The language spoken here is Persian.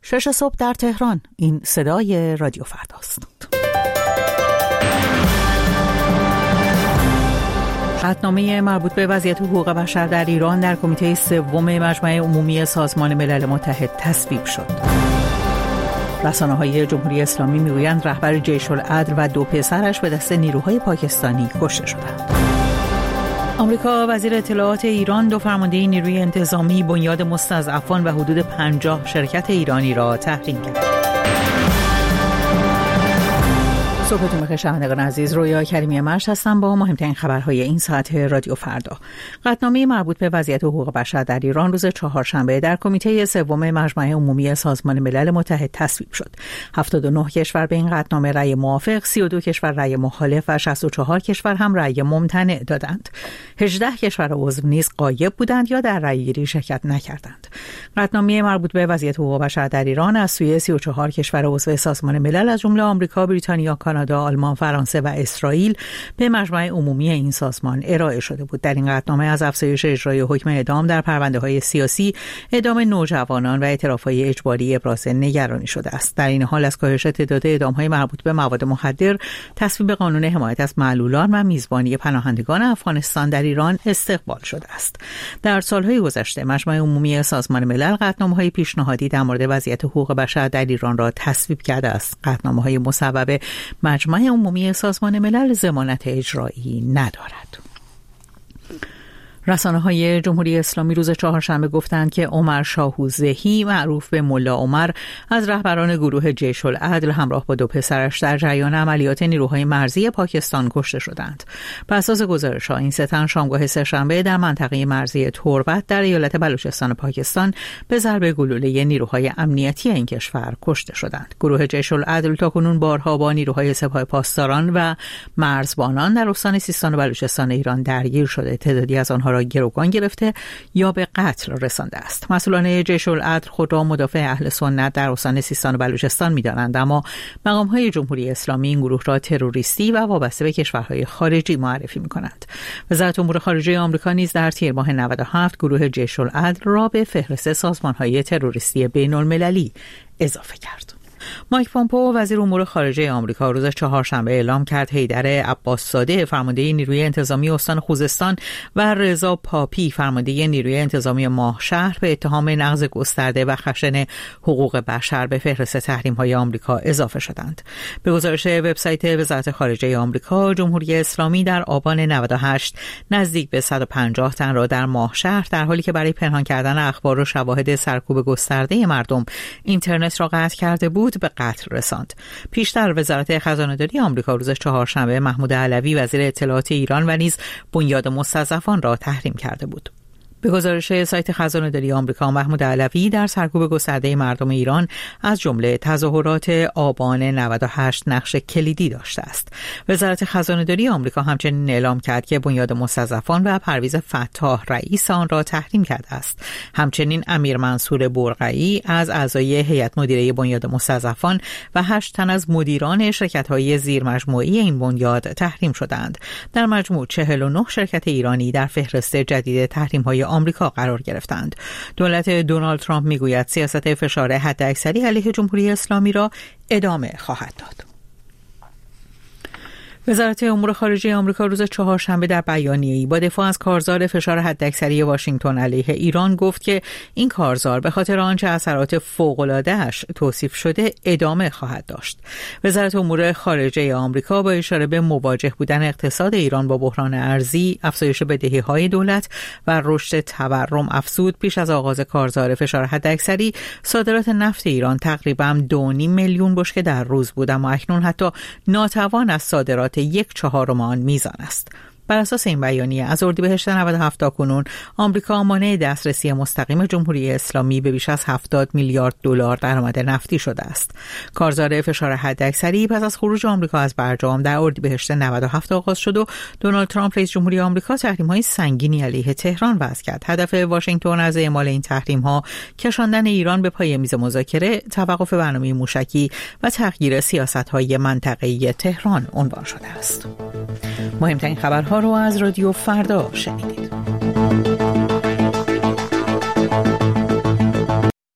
6 صبح در تهران. این صدای رادیو فرداست. قطعنامه مربوط به وضعیت حقوق بشر در ایران در کمیته سوم مجمع عمومی سازمان ملل متحد تصویب شد. رسانه‌های جمهوری اسلامی میگویند رهبر جیش العدل و 2 پسرش به دست نیروهای پاکستانی کشته شدند. آمریکا وزیر اطلاعات ایران 2 فرمانده نیروی انتظامی بنیاد مستضعفان و حدود 50 شرکت ایرانی را تحریم کرد. صبحتون بخیر شنوندگان عزیز، رویا کریمی مرش هستم با مهمترین خبرهای این ساعت رادیو فردا. قطعنامه مربوط به وضعیت حقوق بشر در ایران روز چهارشنبه در کمیته سوم مجمع عمومی سازمان ملل متحد تصویب شد. 79 کشور به این قطعنامه رأی موافق، 32 کشور رأی مخالف و 64 کشور هم رأی ممتنع دادند. 18 کشور عضو نیز غایب بودند یا در رأی‌گیری شرکت نکردند. قطعنامه مربوط به وضعیت حقوق بشر در ایران از سوی 34 کشور عضو سازمان ملل از جمله آمریکا، بریتانیا، کانادا، آلمان، فرانسه و اسرائیل به مجمع عمومی این سازمان ارائه شده بود. در این قطعنامه از افزایش اجرای حکم اعدام در پرونده‌های سیاسی، اعدام نوجوانان و اعتراف‌های اجباری ابراز نگرانی شده است. در این حال از کاهش تعداد اعدام‌های مربوط به مواد مخدر، تصویب قانون حمایت از معلولان و میزبانی پناهندگان افغانستان در ایران استقبال شده است. در سال‌های گذشته مجمع عمومی سازمان ملل قطعنامه‌های پیشنهادی در مورد وضعیت حقوق بشر در ایران را تصویب کرده است. قطعنامه‌های مصوب مجمع عمومی سازمان ملل ضمانت اجرایی ندارد. رسانه‌های جمهوری اسلامی روز چهارشنبه گفتند که عمر شاهوزهی معروف به ملا عمر از رهبران گروه جیش العدل همراه با 2 پسرش در جریان عملیات نیروهای مرزی پاکستان کشته شدند. بر اساس گزارش‌ها این 3 تن شامگاه سه‌شنبه در منطقه مرزی تربت در ایالت بلوچستان پاکستان به ضرب گلوله نیروهای امنیتی این کشور کشته شدند. گروه جیش العدل تاکنون بارها با نیروهای سپاه پاسداران و مرزبانان در استان سیستان و بلوچستان ایران درگیر شده. تعدادی از آنها گروگان گرفته یا به قتل رسانده است. مسئولان جیش العدل خود را مدافع اهل سنت در استان سیستان و بلوچستان می‌دانند، اما مقام‌های جمهوری اسلامی این گروه را تروریستی و وابسته به کشورهای خارجی معرفی می‌کنند. وزارت امور خارجه آمریکا نیز در تیر ماه 97 گروه جیش العدل را به فهرست سازمان‌های تروریستی بین‌المللی اضافه کرد. مایک پومپئو وزیر امور خارجه آمریکا روز چهارشنبه اعلام کرد حیدر عباس‌زاده فرمانده نیروی انتظامی استان خوزستان و رضا پاپی فرمانده نیروی انتظامی ماهشهر به اتهام نقض گسترده و خشن حقوق بشر به فهرست تحریم‌های آمریکا اضافه شدند. به گزارش وبسایت وزارت خارجه آمریکا، جمهوری اسلامی در آبان 98 نزدیک به 150 تن را در ماهشهر در حالی که برای پنهان کردن اخبار و شواهد سرکوب گسترده مردم اینترنت را قطع کرده بود به قتل رساند. پیشتر وزارت خزانه‌داری آمریکا روز چهارشنبه محمود علوی وزیر اطلاعات ایران و نیز بنیاد مستضعفان را تحریم کرده بود. به گزارش سایت خزانه‌داری آمریکا، محمود علوی در سرکوب گسترده مردم ایران از جمله تظاهرات آبان 98 نقش کلیدی داشته است. وزارت خزانه‌داری آمریکا همچنین اعلام کرد که بنیاد مستضعفان و پرویز فتاح رئیس آن را تحریم کرده است. همچنین امیر منصور برقعی از اعضای هیئت مدیره بنیاد مستضعفان و 8 تن از مدیران شرکت‌های زیرمجموعی این بنیاد تحریم شدند. در مجموع 49 شرکت ایرانی در فهرست جدید تحریم‌های آمریکا قرار گرفتند. دولت دونالد ترامپ میگوید سیاست فشار حداکثری علیه جمهوری اسلامی را ادامه خواهد داد. وزارت امور خارجه آمریکا روز چهارشنبه در بیانیه‌ای با دفاع از کارزار فشار حداکثری واشنگتن علیه ایران گفت که این کارزار به خاطر آنچه اثرات فوق‌العاده‌اش توصیف شده ادامه خواهد داشت. وزارت امور خارجه آمریکا با اشاره به مواجه بودن اقتصاد ایران با بحران ارزی، افزایش بدهی‌های دولت و رشد تورم افزود پیش از آغاز کارزار فشار حداکثری صادرات نفت ایران تقریباً 2.5 میلیون بشکه در روز بود، اما اکنون حتی ناتوان از صادرات 1/4 آن میزان است. بر اساس این بیانیه از اردیبهشت 97 تا کنون آمریکا مانع دسترسی مستقیم جمهوری اسلامی به بیش از 70 میلیارد دلار درآمد نفتی شده است. کارزار فشار حداکثری پس از خروج آمریکا از برجام در اردیبهشت 97 آغاز شد و دونالد ترامپ رئیس جمهوری آمریکا تحریم‌های سنگینی علیه تهران وضع کرد. هدف واشنگتن از اعمال این تحریم‌ها کشاندن ایران به پای میز مذاکره، توقف برنامه موشکی و تغییر سیاست‌های منطقه‌ای تهران عنوان شده است. مهمترین خبرها رو از رادیو فردا شنیدید.